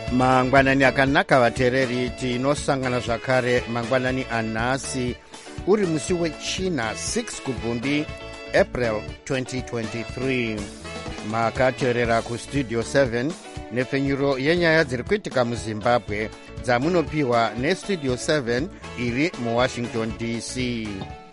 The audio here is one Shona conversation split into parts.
mangwanani akanaka vateereri, tinosangana zvakare mangwanani anhasi uri musi wechina 6 kubvumbi April 2023. makateerera kustudio 7 nepfenyuro yenyaya dziri kuitika muzimbabwe dzamunopiwa nestudio 7 iri muwashington DC.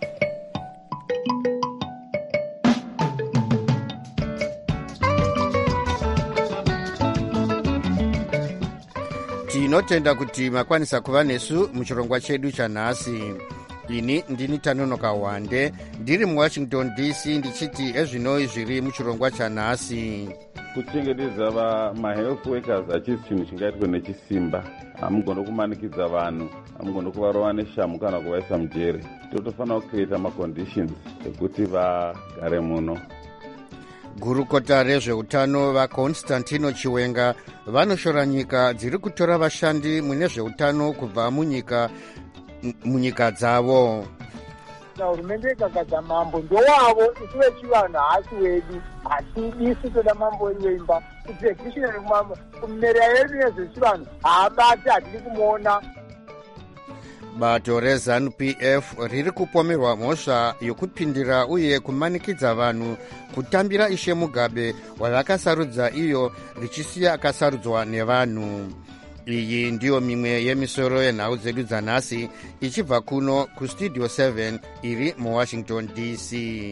tinotenda kuti makwanisa kuva nesu muchirongwa chedu chanhasi. ini ndini Tanonoka Wande ndiri muwashington DC ndichiti ezvinoi zviri muchirongwa chanhasi. kuchengetedza mahealth workers hachisi chinhu chingaitwe nechisimba. hamugona kumanikidza vanhu, hamugona kuvarova neshamu kana kuvaisa mujere. totofanira kucreata maconditions ekuti vagare muno. gurukota rezveutano vaConstantino Chiwenga vanoshora nyika dziri kutora vashandi mune zveutano kubva munyika dzavo. hurumende ikagadza mambo ndowavo, isu vechivanhu haasi wedu, hatidi isu toda mambo weimba kuti executionary kumerera yedu nezvechivanhu haabati, hatidi kumuona. bato reZANU-PF riri kupomerwa mhosva yokupindira uye kumanikidza vanhu kutambira Ishe Mugabe wavakasarudza iyo richisiya akasarudzwa nevanhu. iyi ndiyo mimwe yemisoro yenhau dzedu dzanhasi ichibva kuno kustudio 7 iri muwashington DC.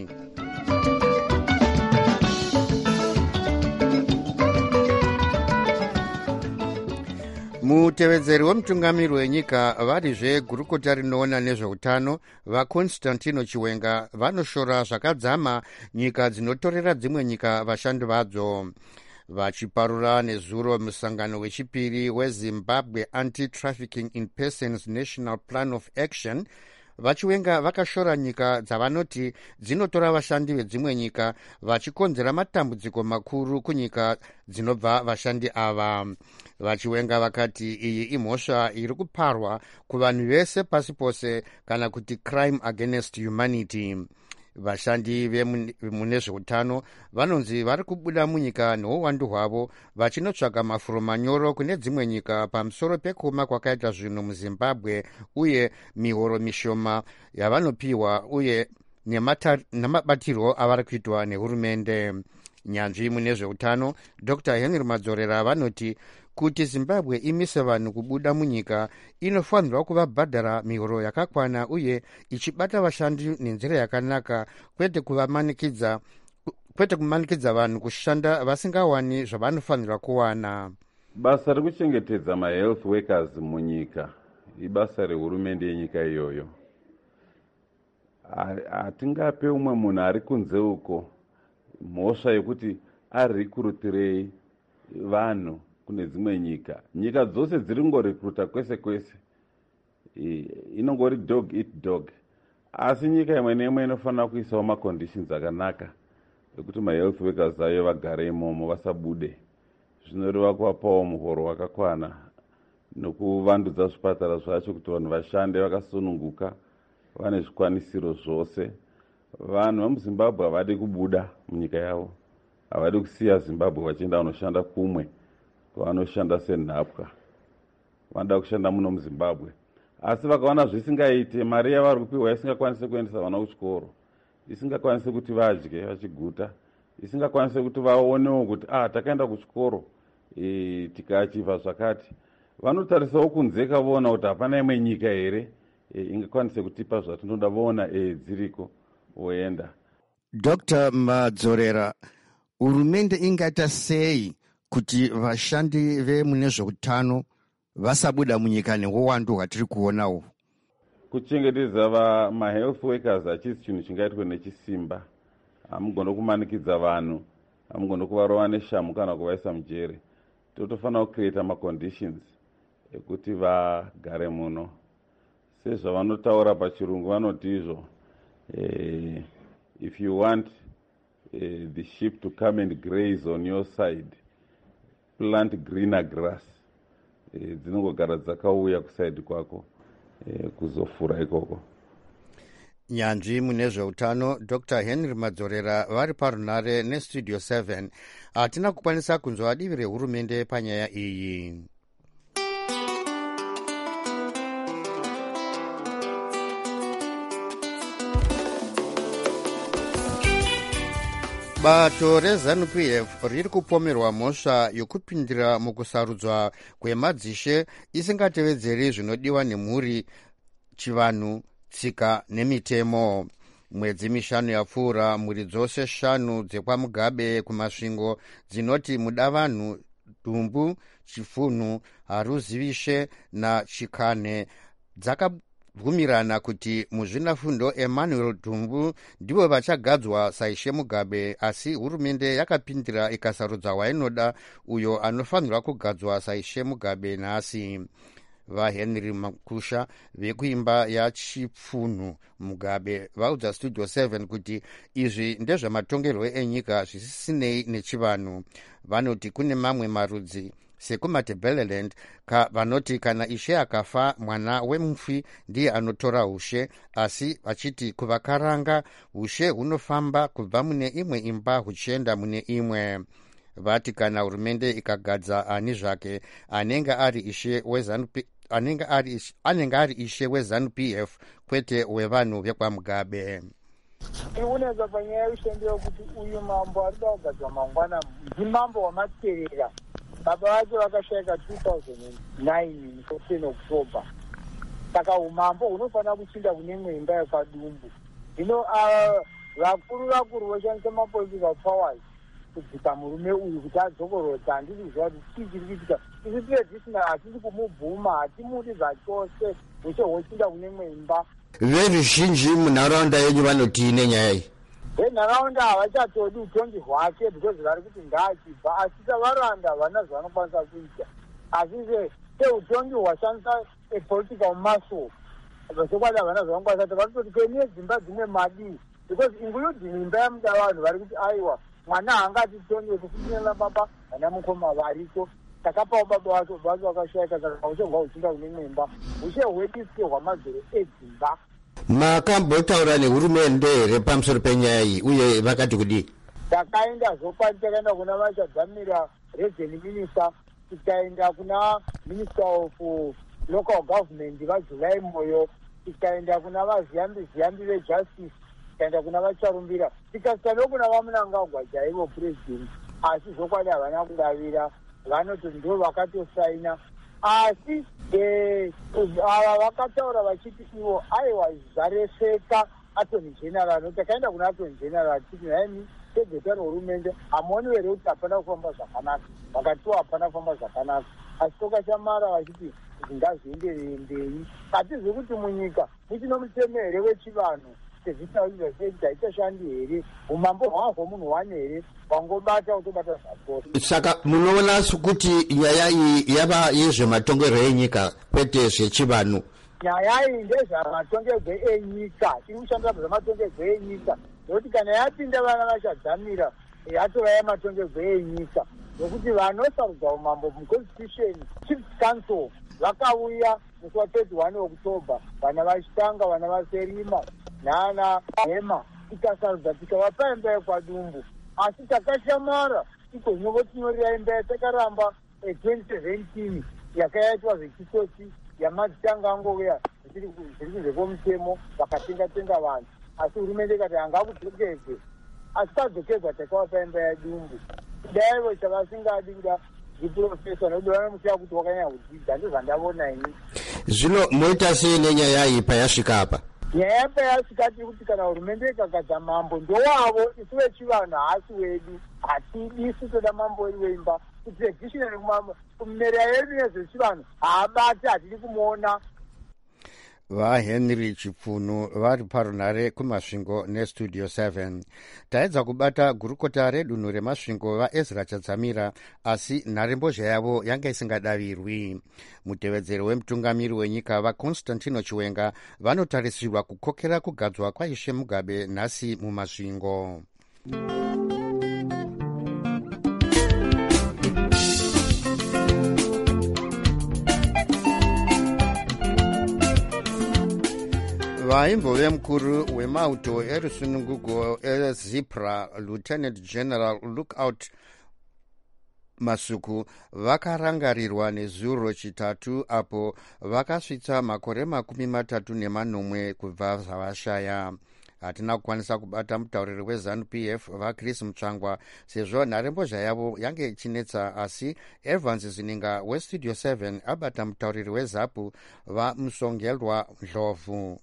mutevedzeri wemutungamiri wenyika varizve gurukota rinoona nezveutano vaConstantino Chiwenga vanoshora zvakadzama nyika dzinotorera dzimwe nyika vashandi vadzo. vachiparura nezuro musangano wechipiri weZimbabwe Anti-Trafficking in Persons National Plan of Action, vachiwenga vakashora nyika dzavanoti dzinotora vashandi vedzimwe nyika vachikonzera matambudziko makuru kunyika dzinobva vashandi ava. vachiwenga vakati iyi imhosva iri kuparwa kuvanhu vese pasi pose kana kuti crime against humanity. vashandi vemune zveutano vanonzi vari kubuda munyika neuwandu hwavo vachinotsvaga mafuro manyoro kune dzimwe nyika pamusoro pekuoma kwakaita zvinhu muzimbabwe uye mihoro mishoma yavanopiwa uye nemabatirwo avari kuitwa nehurumende. nyanzvi mune zveutano Dr. Henry Madzorera vanoti kuti Zimbabwe imise vanhu kubuda munyika inofanirwa kuvabhadhara mihoro yakakwana uye ichibata vashandi nenzira yakanaka, kwete kumanikidza vanhu kushanda vasingawani zvavanofanirwa kuwana. basa rekuchengetedza mahealth workers munyika ibasa rehurumende yenyika iyoyo. hatingape umwe munhu ari kunze uko mhosva yekuti arikurutirei vanhu kune dzimwe nyika. nyika dzose dziri ngorekruta kwese kwese, inongori dog eat dog. asi nyika imwe neimwe inofanira kuisawo maconditions akanaka ekuti mahealth workers ayo vagare imomo vasabude. zvinoreva kuvapawo muhoro wakakwana nokuvandudza zvipatara zvacho kuti vanhu vashande vakasununguka vane zvikwanisiro zvose. vanhu vemuzimbabwe havadi kubuda munyika yavo, havadi kusiya zimbabwe vachienda vanoshanda kumwe kwavanoshanda senhapwa. vanoda kushanda muno muzimbabwe, asi vakaona zvisingaite, mari yavari kupiwa isingakwanisi kuendesa vana kuchikoro, isingakwanisi kuti vadye vachiguta, isingakwanisi kuti vaonewo kuti takaenda kuchikoro tikachivha zvakati, vanotarisawo kunze kavoona kuti hapana imwe nyika here ingakwanise kutipa zvatinoda voona dziriko voenda. Dr. Madzorera, hurumende ingaita sei kuti vashandi vemune zveutano vasabuda munyika neuwandu hwatiri kuonawo? kuchengetedza mahealth workers hachisi chinhu chingaitwe nechisimba. hamugona kumanikidza vanhu, hamugona kuvarova neshamu kana kuvaisa mujere. totofanira kucreata maconditions ekuti vagare muno. sezvavanotaura pachirungu vanoti izvo, if you want the sheep to come and graze on your side, plant greener grass. dzinongogara dzakauya kusaidi kwako kuzofura ikoko. nyanzvi mune zveutano Dr. Henry Madzorera vari parunare nestudio 7. hatina kukwanisa kunzwa divi rehurumende panyaya iyi. bato reZANU-PF riri kupomerwa mhosva yokupindira mukusarudzwa kwemadzishe isingatevedzeri zvinodiwa nemhuri, chivanhu, tsika nemitemo. Mwedzi mishanu yapfuura, mhuri dzose 5 dzekwaMugabe kumasvingo dzinoti Mudavanhu, Dhumbu, Chifunhu, Haruzivishe naChikane dzakabvumirana kuti muzvinafundo Emmanuel Dhumbu ndivo vachagadzwa saishe Mugabe, asi hurumende yakapindira ikasarudza wainoda uyo anofanirwa kugadzwa saishe Mugabe nhasi. VaHenry Makusha vekuimba yaChifunhu Mugabe vaudza Studio 7 kuti izvi ndezvematongerwo enyika zvisisinei nechivanhu. Vanoti kune mamwe marudzi sekumaTebeleland vanoti kana ishe akafa mwana wemufi ndiye anotora ushe, asi vachiti kuvakaranga ushe hunofamba kubva mune imwe imba huchienda mune imwe. Vati kana hurumende ikagadza ani zvake anenge ari ishe weZANU-PF kwete wevanhu vekwaMugabe. Uneza panyaya yeushendeyo kuti uyu mambo arida kugadzwa mangwana ndimambo wamaterera. Baba vacho vakashayika 2009 14 October. Saka umambo hunofanira kuchinda kune imwe imba yekwaDumbu. Zvino vakuru voshandisa mapolitical powers kudzika murume uyu kuti adzokorodza. Handizviziva kuti chii chiri kuitika. Isi tisina, hatisi kumubvuma, hatimudi zvachose. Ushe hwochinda kune imwe imba. Veruzhinji munharaunda yenyu vanoti nenyaya iyi? Venharaunda havachatodi utongi hwake because vari kuti ngaachibva, asi savaranda havana zvavanokwanisa kuita. Asi seutongi hwashandisa political muscle, zvokwadi havana zvavanokwanisa kuita. Vari kuti kenie dzimba dzine madi because including imba yaMudavanhu vari kuti aiwa mwana haangati tongi kufunyira baba vana mukoma variko. Takapawo baba vacho vakashayika, saka ushe hwauchinda kune imwe imba. Ushe hwedisike hwamazero edzimba. Makambotaura nehurumende here pamusoro penyaya iyi uye vakati kudii? Takaenda zokwadi, takaenda kuna vachadzamira region minister, tikaenda kuna minister of local government vaJulai Moyo, tikaenda kuna vaziyambi vejustice, tikaenda kuna vacharumbira, tikasvika nokuna vaMunangagwa chaivo president. Asi zokwadi havana kudavira, vanoti ndo vakatosaina. Asi ava vakataura vachiti ivo aiwa zareseka attorney general. Takaenda kuna attorney general titi naini segretari hurumende hamuoni here kuti hapana kufamba zvakanaka? Vakatiwa hapana kufamba zvakanaka, asi tokachamara vachiti zvingazoenderere mberi. Hatizivi kuti munyika muchino mutemo here wechivanhu sezvitaurwa seita ichashandi here, umambo hwahwo munhu wane here, wangobata utobata zvakose. Saka munoona kuti nyaya iyi yava yezvematongerwo enyika kwete zvechivanhu? Nyaya iyi ndezvematongerwo enyika, iri kushandira zvematongerwo enyika, nokuti kana yapinda vana vachadzamira yatova yamatongerwo enyika, nokuti vanosarudza umambo muconstitution chief council vakauya musi wa31 October, vana vachitanga, vana vaSerima nana Hema, tikasarudza tikavapa imba yekwaDumbu. Asi takashamara iko zvinongotinyorera imba yatakaramba 2017 yakaitwa zvechitsotsi yamadzitanga angouya zviri kunzvekomutemo vakatenga vanhu. Asi hurumende ikati hangakudzokedzwe, asi tadzokezwa takavapa imba yaDumbu. Kudaivo chavasingadi kuda zviprofesa nokuti vanomusiya kuti wakanyanya kudzidza, ndozvandavona ini. Zvino moita sei nenyaya iyi payasvika apa? Nyaya payasvika tiri kuti kana hurumende ikagadza mambo ndowavo, isu vechivanhu haasi wedu, hatidi. Isu toda mambo wedu weimba kuti traditional kumerera yedu nezvechivanhu haabati, hatidi kumuona. VaHenry Chifunhu vari parunhare kumasvingo neStudio 7. Taedza kubata gurukota redunhu remasvingo vaEzra Chadzamira, asi nharembozha yavo yanga isingadavirwi. Mutevedzeri wemutungamiri wenyika vaConstantino Chiwenga vanotarisirwa kukokera kugadzwa kwaishe Mugabe nhasi mumasvingo. Vaimbove mukuru wemauto erusununguko eZipra Lieutenant General Lookout Masuku vakarangarirwa nezuro chitatu apo vakasvitsa makore 34 kubva zvavashaya. hatina kukwanisa kubata mutauriri weZANU-PF vaChris Mutsvangwa sezvo nharembozha yavo yange ichinetsa, asi Evans Zininga westudio 7 abata mutauriri weZAPU vaMusongelwa Ndlovu.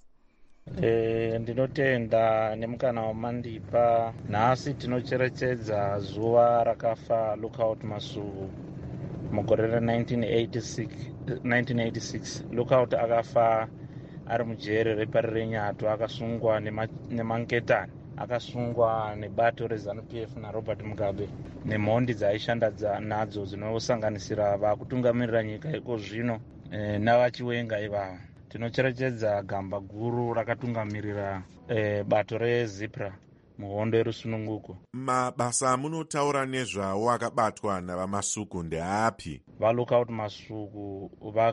Ndinotenda nemukana wamandipa. Nhasi tinocherechedza rakafa Lookout Masuku mugore ra1986. Lookout akafa ari mujere repari reNyato, akasungwa nemangetani, akasungwa nebato reZANU-PF naRobert Mugabe nemhondi dzaaishanda nadzo dzinosanganisira vakutungamirira nyika iko zvino navachiwenga ivava. Tinocherechedza gamba guru rakatungamirira bato reZIPRA muhondo yerusununguko. Mabasa amunotaura nezvawo akabatwa navaMasuku ndeapi? VaLookout Masuku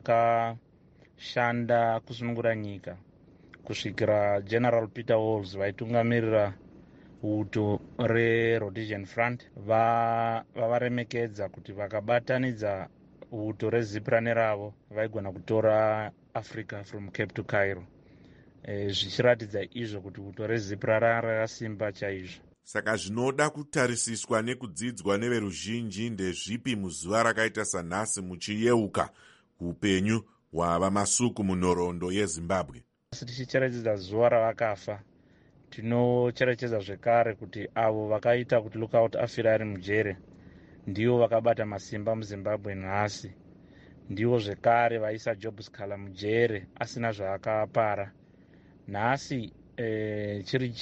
vakashanda kusunungura nyika kusvikira General Peter Walls vaitungamirira uto reRhodesian Front vavaremekedza kuti vakabatanidza uto reZIPRA neravo vaigona kutora Africa from Cape to Cairo, zvichiratidza izvo kuti uto reZIPRA rakasimba chaizvo. Saka zvinoda kutarisiswa nekudzidzwa neveruzhinji ndezvipi muzuva rakaita sanhasi muchiyeuka upenyu hwavaMasuku munhoroondo yeZimbabwe? Tichicherechedza zuva ravakafa, tinocherechedza zvekare kuti avo vakaita kuti Lookout afire ari mujere ndivo vakabata masimba muZimbabwe nhasi. Ndivo zvekare vaisa Job Sikhala mujere asina zvaakapara. Nhasi chiri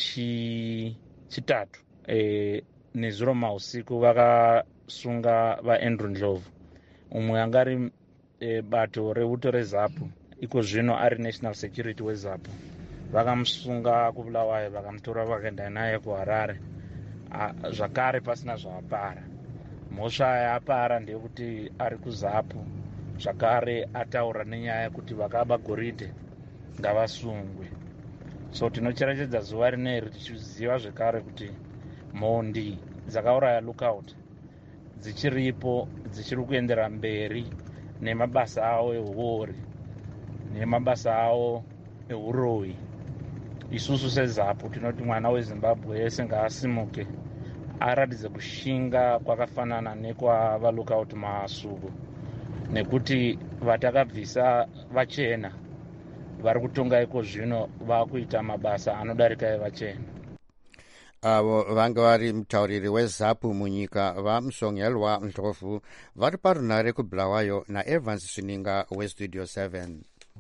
chitatu nezuro mausiku vakasunga vaAndrew Ndlovu, umwe angari bato reuto reZAPU, iko zvino ari National Security weZAPU. Vakamusunga kuBulawayo vakamutora vakaenda naye kuHarare, zvakare pasina zvaapara. Mhosva yaapara ndeyekuti ari kuZAPU, zvakare ataura nenyaya yekuti vakaba goridhe ngavasungwe. So tinocherechedza zuva rineri tichiziva zvekare kuti mhondi dzakauraya Lookout dzichiripo, dzichiri kuendera mberi nemabasa avo euori nemabasa avo euroyi. Isusu seZAPU tinoti mwana weZimbabwe yese ngaasimuke aratidze kushinga kwakafanana nekwavaLookout Masuku, nekuti vatakabvisa vachena vari kutonga iko zvino vakuita mabasa anodarika evachena. Avo vanga vari mutauriri weZAPU munyika vaMusongelwa Ndlovu vari parunhare kuBulawayo naEvans Zininga westudio 7.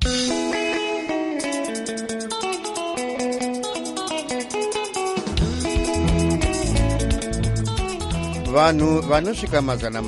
Vanhu vanosvika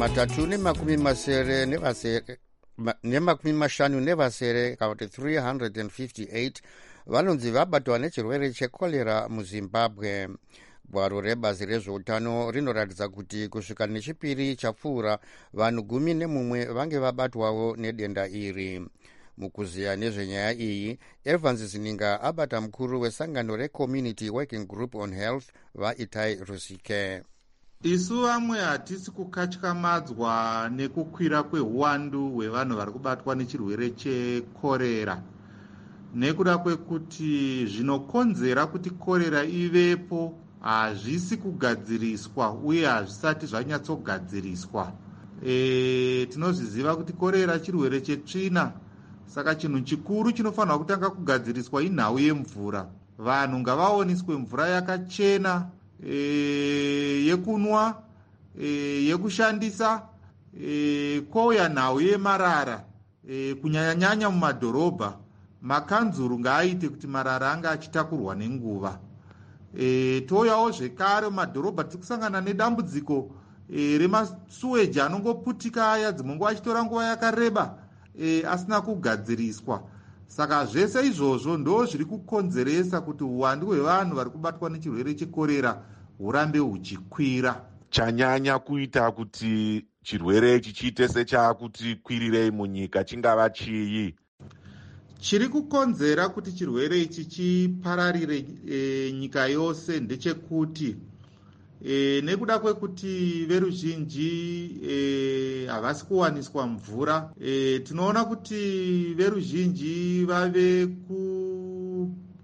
350 kana kuti 358 vanonzi vabatwa nechirwere chekorera muZimbabwe. Gwaro rebazi rezveutano rinoratidza kuti kusvika nechipiri chapfuura vanhu 11 vange vabatwawo nedenda iri. Mukuziya nezvenyaya iyi, Evans Zininga abata mukuru wesangano reCommunity Working Group on Health vaItai Rusike. Isu vamwe hatisi kukatyamadzwa nekukwira kwehuwandu hwevanhu vari kubatwa nechirwere chekorera, nekuda kwekuti zvinokonzera kuti korera ivepo hazvisi kugadziriswa uye hazvisati zvanyatsogadziriswa. Tinozviziva kuti korera chirwere chetsvina, saka chinhu chikuru chinofanirwa kutanga kugadziriswa inhau yemvura. Vanhu ngavaoniswe mvura yakachena yekunwa, yekushandisa, kouya nhau yemarara, kunyanyanyanya mumadhorobha. Makanzuru ngaaite kuti marara anga achitakurwa nenguva. Touyawo zvekare mumadhorobha tiri kusangana nedambudziko remasuweji anongoputika aya, dzimwe nguva achitora nguva yakareba asina kugadziriswa. Saka zvese izvozvo ndo zviri kukonzeresa kuti uwandu hwevanhu vari kubatwa nechirwere chekorera hurambe huchikwira. Chanyanya kuita kuti chirwere ichi chiite sechaakuti kwirirei munyika chingava chii? Chiri kukonzera kuti chirwere ichi chipararire nyika yose ndechekuti nekuda kwekuti veruzhinji havasi kuwaniswa mvura, tinoona kuti veruzhinji vave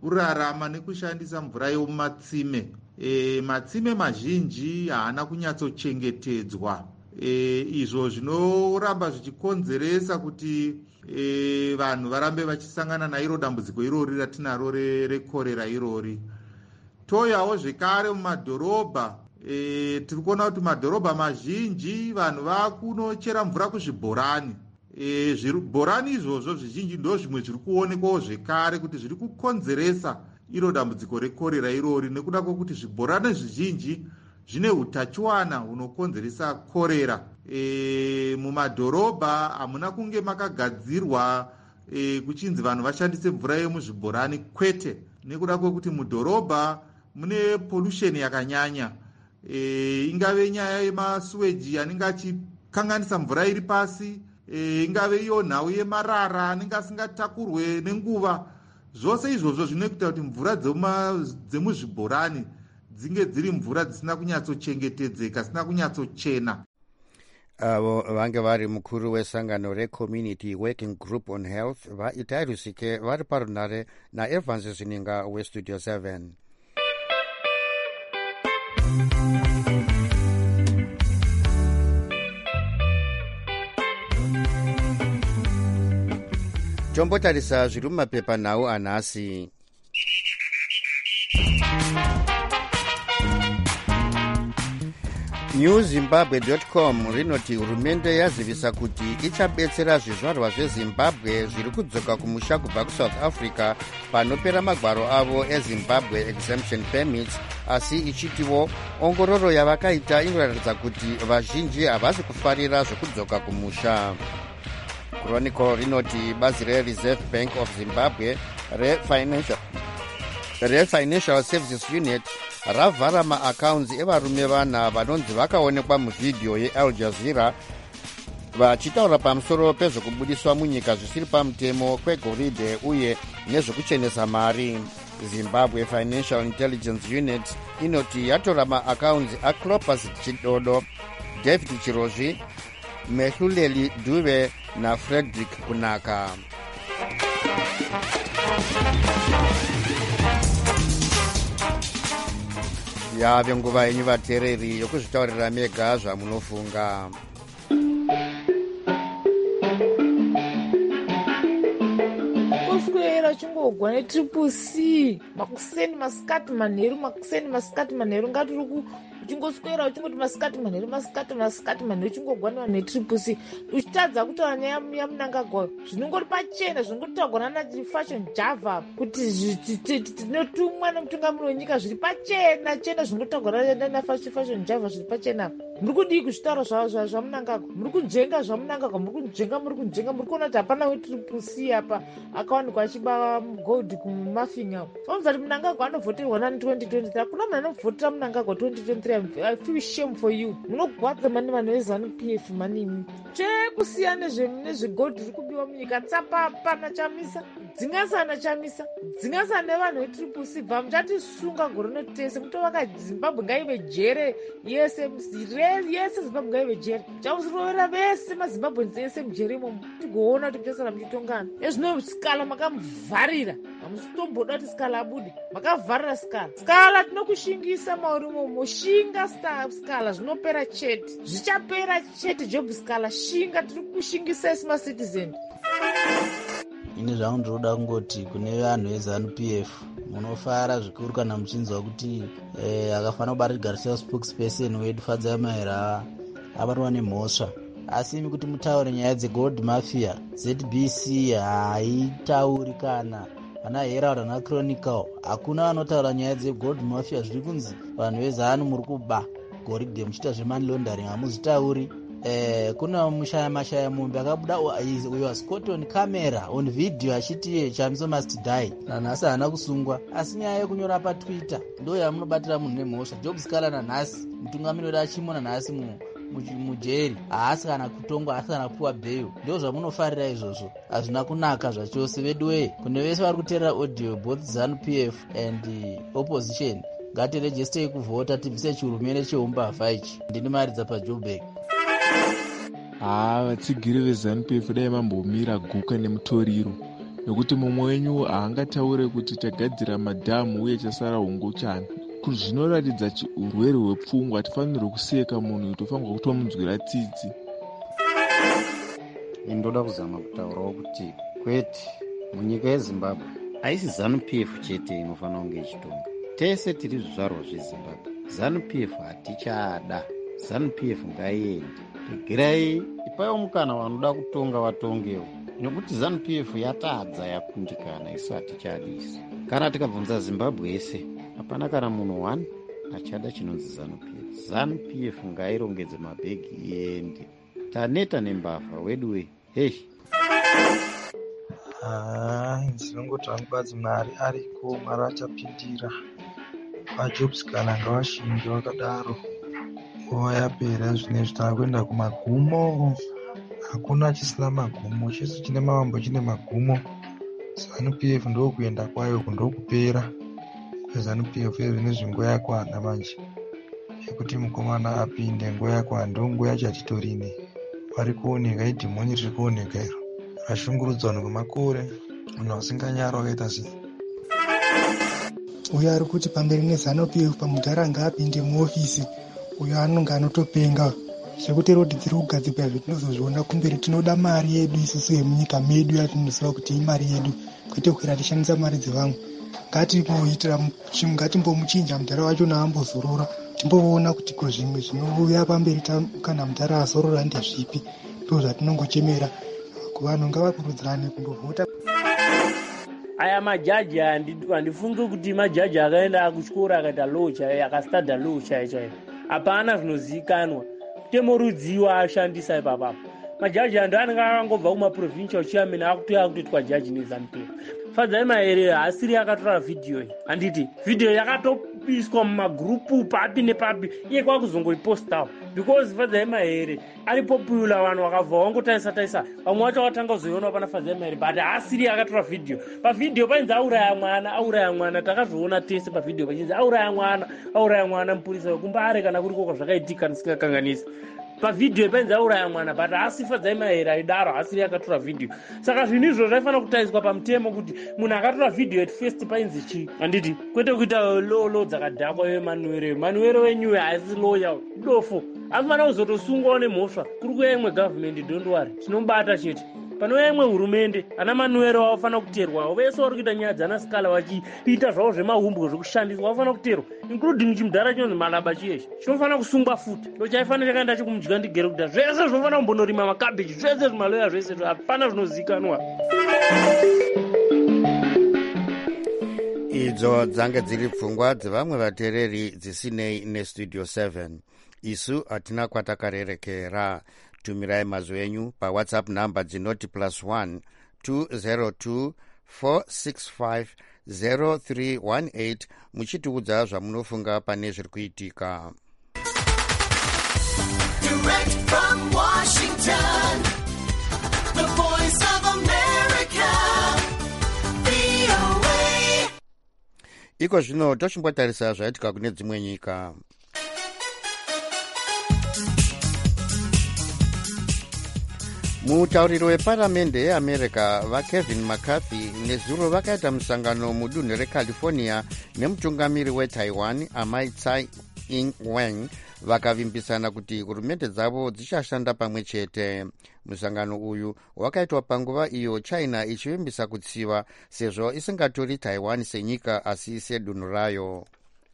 kurarama nekushandisa mvura yomumatsime. Matsime mazhinji haana kunyatsochengetedzwa, izvo zvinoramba zvichikonzeresa kuti vanhu varambe vachisangana nairo dambudziko irori ratinaro rekorera irori. Toyawo zvekare mumadhorobha, tiri kuona kuti madhorobha mazhinji vanhu vakunochera mvura kuzvibhorani. Zvibhorani izvozvo zvizhinji ndo zvimwe zviri kuonekwawo zvekare kuti zviri kukonzeresa iro dambudziko rekorera irori, nekuda kwokuti zvibhorani zvizhinji zvine utachiwana hunokonzeresa korera. Mumadhorobha hamuna kunge makagadzirwa kuchinzi vanhu vashandise mvura yemuzvibhorani, kwete, nekuda kwokuti mudhorobha mune pollution yakanyanya. Ingave nyaya yemasuweji anenge achikanganisa mvura iri pasi, ingave iyo nhau yemarara anenge asingatakurwe nenguva. Zvose izvozvo zvinoita kuti mvura dzemuzvibhorani dzinge dziri mvura dzisina kunyatsochengetedzeka, dzisina kunyatsochena. Avo vange vari mukuru wesangano reCommunity Working Group on Health vaItai Rusike vari parunare naEvans Zininga weStudio 7. Tombotarisa zviri mumapepa nhau anhasi. newzimbabwe.com rinoti hurumende yazivisa kuti ichabetsera zvizvarwa zvezimbabwe zviri kudzoka kumusha kubva kuSouth Africa panopera magwaro avo eZimbabwe exemption permits, asi ichitiwo ongororo yavakaita inoratidza kuti vazhinji havasi kufarira zvekudzoka kumusha. Chronicle rinoti bazi reReserve Bank of Zimbabwe reFinancial Services Unit ravhara maakaunzi evarume vana vanonzi vakaonekwa muvhidhiyo yeAl Jazeera vachitaura pamusoro pezvokubudiswa munyika zvisiri pamutemo kwegoridhe uye nezvekuchenesa mari. Zimbabwe Financial Intelligence Unit inoti yatora maakaunzi aClopas Chidodo, David Chirozvi, Mehluleli Dube naFrederick Kunaka. Yave nguva yenyu vateereri yokuzvitaurira mega zvamunofunga. Kuswera chingogwa netriple C makuseni masikati manheru ngatiri uchingoswera uchingoti masikati manheru chingogwa nevanhu netriple C uchitadza kutaura nyaya yamunangagwa zvinongori pachena zvinongotaurwa nanafashion java kuti tinotumwa nemutungamiri wenyika zviri pachena zvinongotaurwa nanafashion java zviri pachena. Muri kudii kuzvitaura zvamunangagwa? Muri kujenga zvamunangagwa? Muri kuona kuti hapana wetriple C apa akawanikwa achiba gold kumafinga. Onza kuti Mnangagwa anovhoterwa nani 2023. Hakuna munhu anovhotera Mnangagwa 2023. I feel shame for you. Munogwadza mani vanhu veZANU-PF manini. Chekusiya nezvegold riri kubiwa munyika tsapapa chamisa. Dzingasana nevanhu vetriple C. Bva muchatisunga gore notese. Mutovaka Zimbabwe ngaive jere yese Zimbabwe ngaive jere. Chakusirovera vese maZimbabwenzi ese mujere imomo. Tigoona kuti muchasara muchitonga. Ezvino Skala makamuvharira. Hamusitomboda kuti Skala abude. Makavharira Skala tinokushingisa mauri momo. Shinga Skala zvinopera chete. Zvichapera chete Job Skala. Shinga tiri kushingisa esi macitizen. Ini zvangu ndinoda kungoti kune vanhu veZANU-PF munofara zvikuru kana muchinzwa kuti akafanira kubatirigara spokesperson wedu Fadzai Maira abatwa nemhosva. Asi imi kuti mutaure nyaya dzegold mafia, ZBC haitauri kana vana Herald vana Chronicle hakuna vanotaura nyaya dzegold mafia. Zviri kunzi vanhu vezanu muri kuba goridhe muchiita zvemoney laundering hamuzitauri. Kuna mashaya mombe akabuda uyo Scotton camera on video achiti Chamiso must die nanhasi haana kusungwa. Asi nyaya yekunyora paTwitter ndo yamunobatira munhu nemhosva. Job Skala nanhasi mutungamiri wedu achimona nhasi mujeri haasi kana kutongwa, haasi kana kupuwa bheyo. Ndo zvamunofarira izvozvo, hazvina kunaka zvachose. Vedu weye kune vese vari kuteerera audio both ZANU-PF and opposition ngatirejestei kuvhota tibvise chihurumende cheumbavha ichi. Ndini Maridza paJoburg. Vatsigiri veZANU-PF dai vambomira guka nemutoriro nekuti mumwe wenyu haangataure kuti tagadzira madhamu uye chasara hunguchana. Zvinoratidza urwere hwepfungwa. Hatifanirwi kuseka munhu, tofanirwa kutomunzwira tsitsi. Ndoda kuzama kutaurawo kuti kwete munyika yeZimbabwe haisi ZANU-PF chete inofanira kunge ichitonga. Tese tiri zvizvarwa zveZimbabwe. ZANU-PF hatichada. ZANU-PF ngaiende. Regerai ipaiwo mukana vanoda kutonga vatongewo, nekuti ZANU-PF yatadza yakundikana, isu hatichadisi. Kana tikabvunza Zimbabwe yese, hapana kana munhu 1 achada chinonzi ZANU-PF. ZANU-PF ngairongedze mabhegi iende. Taneta nembavha wedu heshi. Ndinongoti angibadzi Mwari ariko, Mwari achapindira. VaJobs kana ngavashinde vakadaro. Nguva yapera zvinezvi taakuenda kumagumo. Hakuna chisina magumo, chese chine mavambo chine magumo. ZANU-PF ndokuenda kwayo kundokupera. ZANU-PF zvinezvi nguva yakwana manje yekuti mukomana apinde, nguva yakwana, ndonguva yacho hatitorine. Vari kuoneka idhimoni riri kuoneka iro rashungurudzwa nekwemakore, munhu asinganyara wakaita sei. Uyo ari kuti pamberi neZANU-PF pamudhara ngaapinde muofisi, uyo anonga anotopenga zvekuti rodi dziri kugadzirwa zvetinozozviona kumberi. Tinoda mari yedu isusu yemunyika medu yatinoziva kuti imari yedu, kwete kukwira tishandisa mari dzevamwe. Ngatimboitira ngatimbomuchinja mudhara wacho naambozorora, timboona kuti ko zvimwe zvinouya pamberi kana mudhara azorora ndezvipi. Ndo zvatinongochemera kuvanhu, ngavakurudzirane kundovhota. Aya majaji handifunge kuti majaji akaenda kuchikora akaita law chaiyo, akastada law chaiyo. Hapana zvinozivikanwa. Temorudziwa ashandisa ipapapo. Majaji ando anenge akangobva kumaprovincial chairman akutoya kutoitwa jaji neZANU-PF. Fadzai Mahere haasiri akatora vhidhiyo iyi. Handiti vhidhiyo yakatopiswa mumagurupu papi nepapi, iye kwakuzongoipostawo. Because Fadzai Mahere ari popular, vanhu vakabva vangotaisa. Vamwe vacho vakatanga kuzoiona pana Fadzai Mahere, but haasiri akatora vhidhiyo. Pavhidhiyo painzi auraya mwana. Takazviona tese pavhidhiyo pachinzi auraya mwana mupurisa wekumbare kana kuriko zvakaitika ndisingakanganisi. Pavhidhiyo painzi auraya mwana, but haasi Fadzai Mahere aidaro, haasiri akatora vhidhiyo. Saka zvinhu izvo zvaifanira kutaiswa pamutemo kuti munhu akatora vhidhiyo at first painzi chi. Handiti kwete kuita lo dzakadhakwa Manuere wenyuwe haisi loya dofo. Anofanira kuzotosungwawo nemhosva. Kuri kuya imwe government, don't worry, tinomubata chete. Panouya imwe hurumende, ana Manuere vanofanira kuterwa. Vese vari kuita nyaya dzanasikala vachiita zvavo zvemahumbwe zvekushandiswa vanofanira kuterwa, including chimudhara chinonzi Malaba chiyezvi chinofanira kusungwa futi. Ndo chaifanira chakaenda chikumudya ndigere kudhara. Zvese zvinofanira kumbonorima makabheji, zvese zvimaloya zvese hapana zvinozivikanwa. Idzo dzange dziri pfungwa dzevamwe vateereri dzisinei nestudio 7. Isu hatina kwatakarerekera. Tumirai mazwi enyu paWhatsApp namba dzinoti +1 202 465 0318 muchitiudza zvamunofunga pane zviri kuitika. Direct from Washington, the voice of America, VOA. Iko zvino tochimbotarisa zvaitika kune dzimwe nyika. Mutauriri weparamende yeAmerica vaKevin McCarthy nezuro vakaita musangano mudunhu reCalifornia nemutungamiri weTaiwan Amai Tsai Ing-wen vakavimbisana kuti hurumende dzavo dzichashanda pamwe chete. Musangano uyu wakaitwa panguva iyo China ichivimbisa kutsiva sezvo isingatori Taiwan senyika asi sedunhu rayo.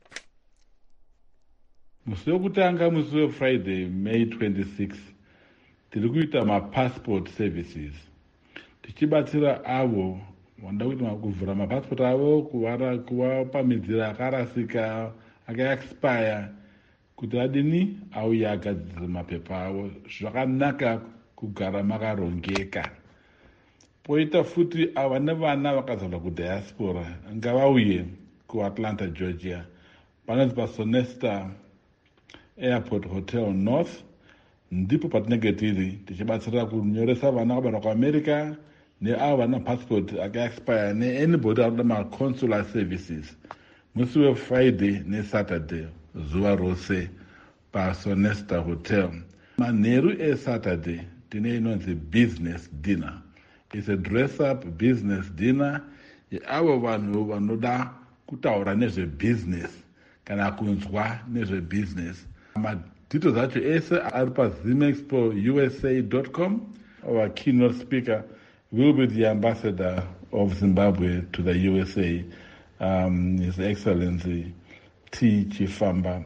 Musi wekutanga musi weFriday May 26 tiri kuita mapassport services tichibatsira avo vanoda kuti kuvhura mapassport avo, kuvapamidzira akarasika akaexpire kuti adini auye agadzire mapepa avo. Zvakanaka kugara makarongeka. Poita futi ava nevana vakazalwa kudiaspora ngavauye kuAtlanta, Georgia, panonzi paSonesta Airport Hotel North. Ndipo patinenge tiri tichibatsira kunyoresa vana vabarwa kuAmerica neavo vana passport akaexpire neanybody anoda maconsular services. Musi weFriday neSaturday zuva rose paSonesta Hotel. Manheru eSaturday tine inonzi business dinner is a dress-up business dinner yeavo vanhu vanoda kutaura nezvebusiness kana kunzwa nezvebusiness. Madetails acho ese ari pazimexpousa.com. Our keynote speaker will be the ambassador of Zimbabwe to the USA, His Excellency T. Chifamba.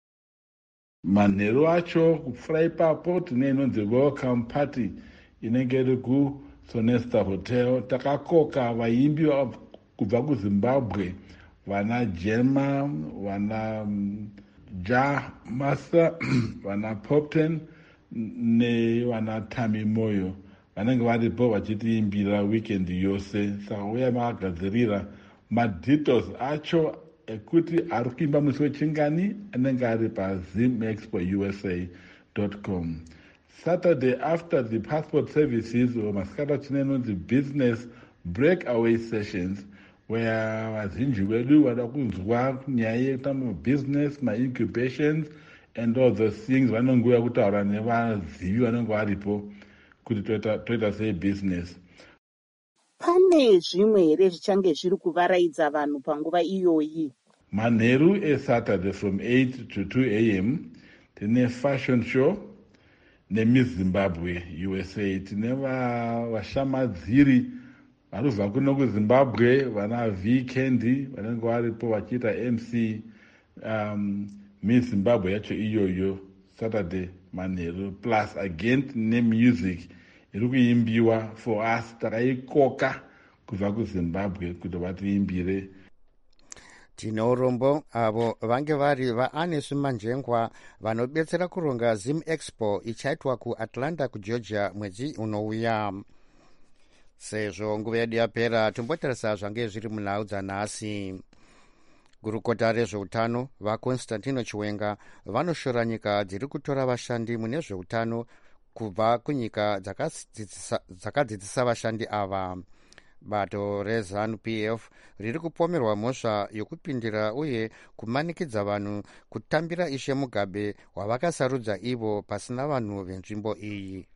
Manheru acho kupfura ipapo tine inonzi welcome party inenge iri kuSonesta Hotel. Takakoka vaimbi kubva kuZimbabwe, vana Jema, vana Ja Masa, vana Popten nevana Tami Moyo vanenge varipo vachitiimbira weekend yose. Saka uya makagadzirira madetails acho ekuti ari kuimba musi wechingani anenge ari pazimexpousa.com. Saturday, after the passport services, masikata tine inonzi business breakaway sessions, where vazhinji vedu vada kunzwa nyaya yekutamba business, incubations and all those things. Vanongouya kutaura nevazivi vanenge varipo kuti toita sei business. Pane zvimwe here zvichange zviri kuvaraidza vanhu panguva iyoyi? Manheru eSaturday from 8 to 2 a.m. tine fashion show neMiss Zimbabwe USA. Tine vashamadziri varubva kuno kuZimbabwe, vana V-Candy vanenge varipo vachiita MC Miss Zimbabwe yacho iyoyo Saturday manheru, plus again tine music iri kuimbiwa for us. Takaikoka kubva kuZimbabwe kuti vatiimbire. Tine urombo avo vange vari vaAnesi Manjengwa vanobetsera kuronga Zim Expo ichaitwa kuAtlanta kuGeorgia mwedzi unouya. Sezvo nguva yedu yapera, tombotarisa zvange zviri munhau dzanhasi. Gurukota rezveutano vaConstantino Chiwenga vanoshora nyika dziri kutora vashandi mune zveutano kubva kunyika dzakadzidzisa vashandi ava. Bato reZANU-PF riri kupomerwa mhosva yokupindira uye kumanikidza vanhu kutambira Ishe Mugabe wavakasarudza ivo pasina vanhu venzvimbo iyi.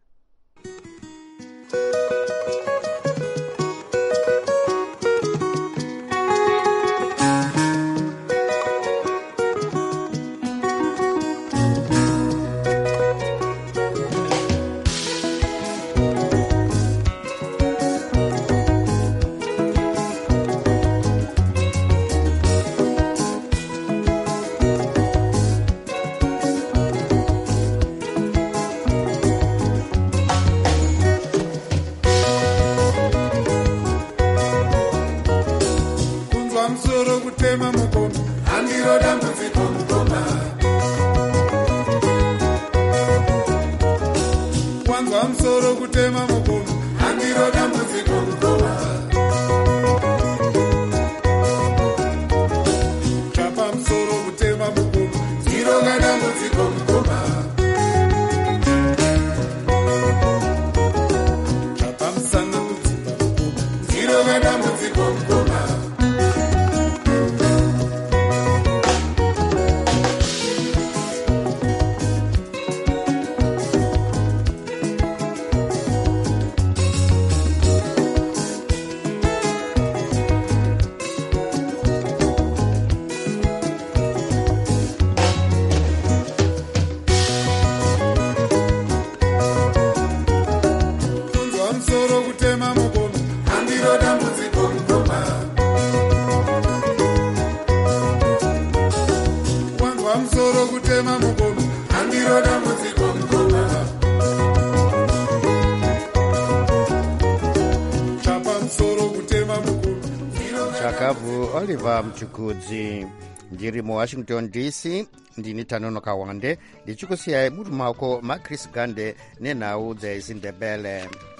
Oliver Mchukudzi ndiri muWashington DC. Ndini Tanono Kawande ndichikusiyai muri maoko maChris Gande nenhau dzeIsindebele.